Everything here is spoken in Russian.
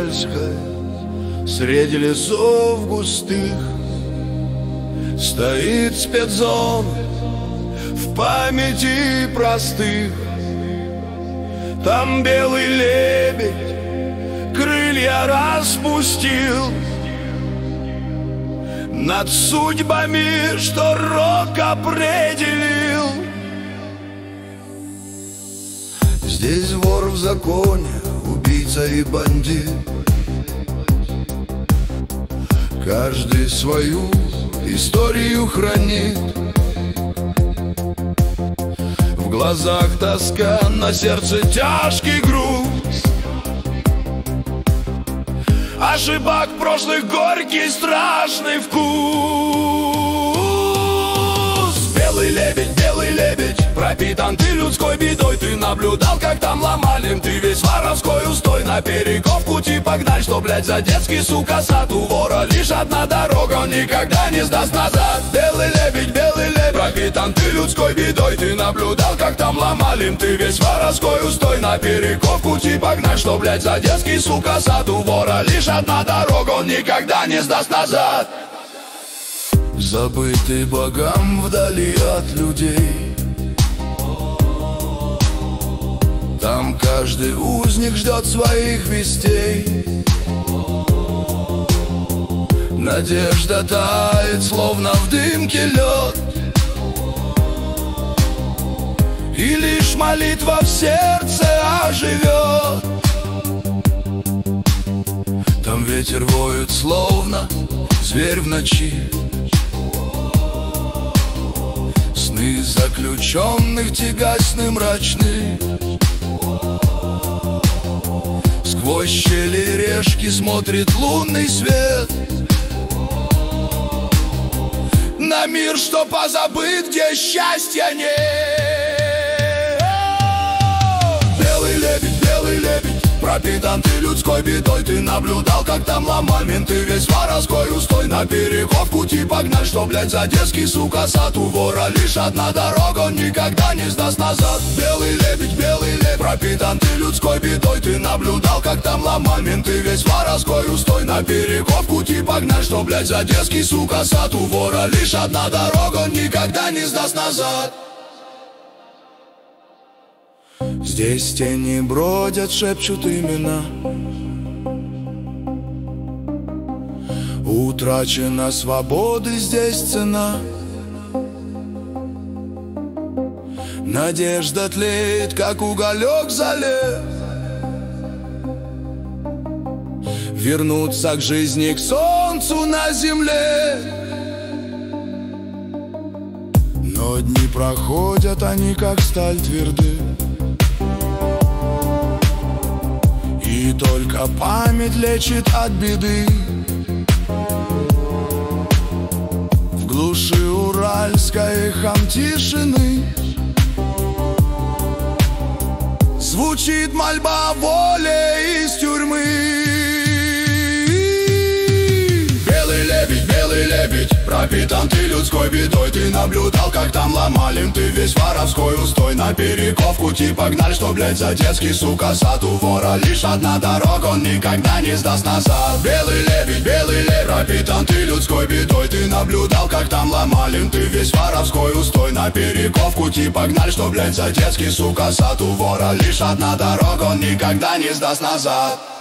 Архангельская, среди лесов густых, стоит спецзона в памяти простых. Там белый лебедь крылья распустил над судьбами, что рок определил. Здесь вор в законе, убийца и бандит, каждый свою историю хранит. В глазах тоска, на сердце тяжкий груз, ошибок прошлых горький страшный вкус. Белый лебедь, пропитан ты людской бедой. Ты наблюдал, как там ломали, ты весь воровской устой. На перекоп пути погнать, что, блядь, за детский, сука, сад. У вора лишь одна дорога, он никогда не сдаст назад. Белый лебедь, пропитан ты людской бедой. Ты наблюдал, как там ломали, ты весь воровской устой. На перекоп пути погнать, что, блядь, за детский, сука, сад. У вора лишь одна дорога, он никогда не сдаст назад. Забытый богам вдали от людей, там каждый узник ждет своих вестей. Надежда тает, словно в дымке лед, и лишь молитва в сердце оживет. Там ветер воет, словно зверь в ночи, сны заключенных тягостны мрачны. Сквозь щели решки смотрит лунный свет на мир, что позабыт, где счастья нет. Белый лебедь, пропитан ты людской бедой. Ты наблюдал, как там ломал менты весь воровской устой. На перекоп пути погнать, что, блядь, за детский, сука, сад. У вора лишь одна дорога, он никогда не сдаст назад. Белый лебедь, пропитан ты людской бедой. Ты наблюдал, как там ломал менты весь воровской устой. На перекоп пути погнать, что, блядь, за детский, сука, сад. У вора лишь одна дорога, он никогда не сдаст назад. Здесь тени бродят, шепчут имена. Утрачена свободы, здесь цена. Надежда тлеет, как уголек за лес, вернуться к жизни, к солнцу на земле. Но дни проходят, они как сталь тверды, и только память лечит от беды. В глуши уральской эхом тишины звучит мольба о воле из тюрьмы. Белый лебедь, пропитан ты людской бедой. Ты наблюдал, как там ломали, ты весь воровской устой. На перекоп пути погнали, что, блядь, за детский, сука, сад. У вора лишь одна дорога, он никогда не сдаст назад. Белый лебедь, пропитан ты людской бедой. Ты наблюдал, как там ломали, ты весь воровской устой. На перекоп пути погнали, что, блядь, за детский, сука, сад. У вора лишь одна дорога, он никогда не сдаст назад.